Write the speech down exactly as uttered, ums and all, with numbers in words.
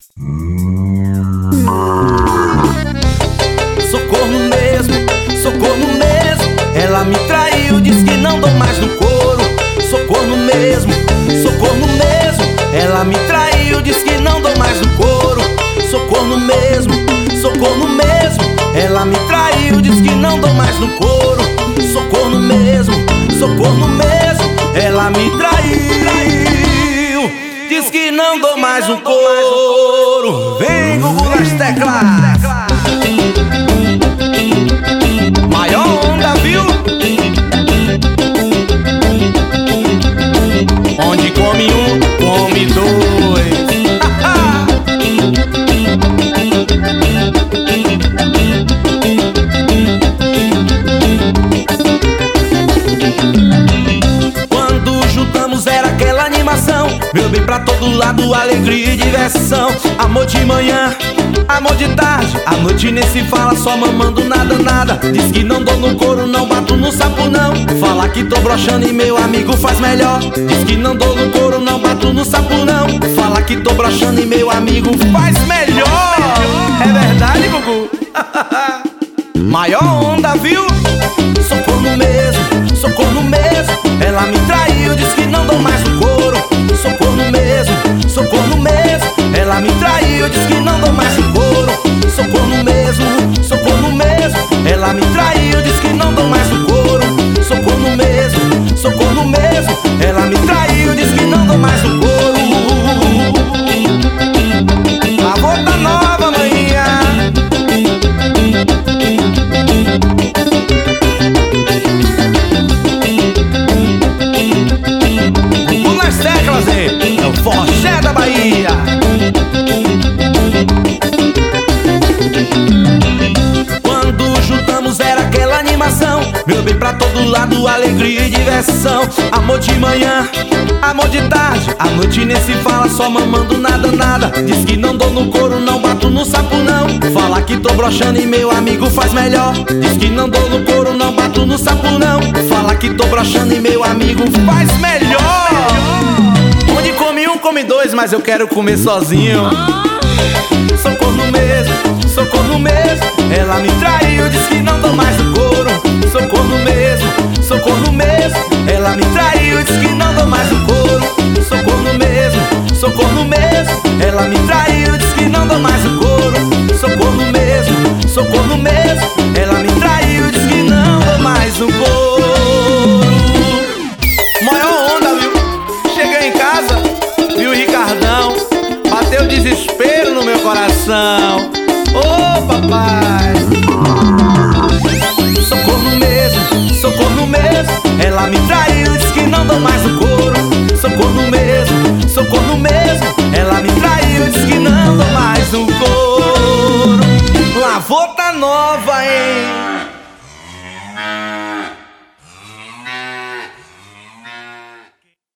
Socorro mesmo, socorro mesmo. Ela me traiu, diz que não dou mais no couro. Socorro mesmo, socorro mesmo. Ela me traiu, diz que não dou mais no couro. Socorro mesmo, socorro mesmo. Ela me traiu, diz que não dou mais no couro. Socorro mesmo, socorro mesmo. Ela me traiu, diz que não dou mais no couro. Vem, Gugu nas teclas. Maior onda, viu? Onde come um, come dois. Quando juntamos era aquela animação, meu bem pra todo lado, alegria e diversão. Amor de manhã, amor de tarde, à noite nem se fala, só mamando nada, nada. Diz que não dou no couro, não bato no sapo não. Fala que tô broxando e meu amigo faz melhor. Diz que não dou no couro, não bato no sapo não. Fala que tô broxando e meu amigo faz melhor. É verdade, Gugu? Maior onda, viu? Socorro mesmo, socorro mesmo. Ela me traiu, diz que não dou mais no couro. Socorro mesmo, socorro mesmo. Ela me traiu, diz que não dou mais no couro. Socorro mesmo, socorro mesmo. Ela me traiu, diz que não dou mais no couro. Socorro mesmo, socorro mesmo. Ela me traiu, diz que não dou mais no couro. A volta nova, manhã. Gugu nas teclas, hein? É o forró da Bahia. Quando juntamos era aquela animação, meu bem pra todo lado, alegria e diversão. Amor de manhã, amor de tarde, à noite nem se fala, só mamando nada, nada. Diz que não dou no couro, não bato no sapo não. Fala que tô broxando e meu amigo faz melhor. Diz que não dou no couro, não bato no sapo não. Fala que tô broxando e meu amigo faz melhor. Onde come um, come dois, mas eu quero comer sozinho. Socorro mesmo, socorro mesmo. Ela me traiu, diz que não dou mais no couro. Socorro mesmo, socorro mesmo. Ela me traiu, diz que não dou mais no couro. Socorro mesmo, socorro mesmo. Ela me traiu, diz que não dou mais no couro. Socorro mesmo, socorro mesmo. Ela me traiu, diz que não dou mais no couro. Maior onda, viu? Cheguei em casa, vi o Ricardão, bateu desespero no meu coração. Ô, oh, papai. Socorro mesmo, socorro mesmo. Ela me traiu, diz que não dou mais no couro. Socorro mesmo, socorro mesmo. Ela me traiu, diz que não dou mais no couro. Lavou tá nova, hein?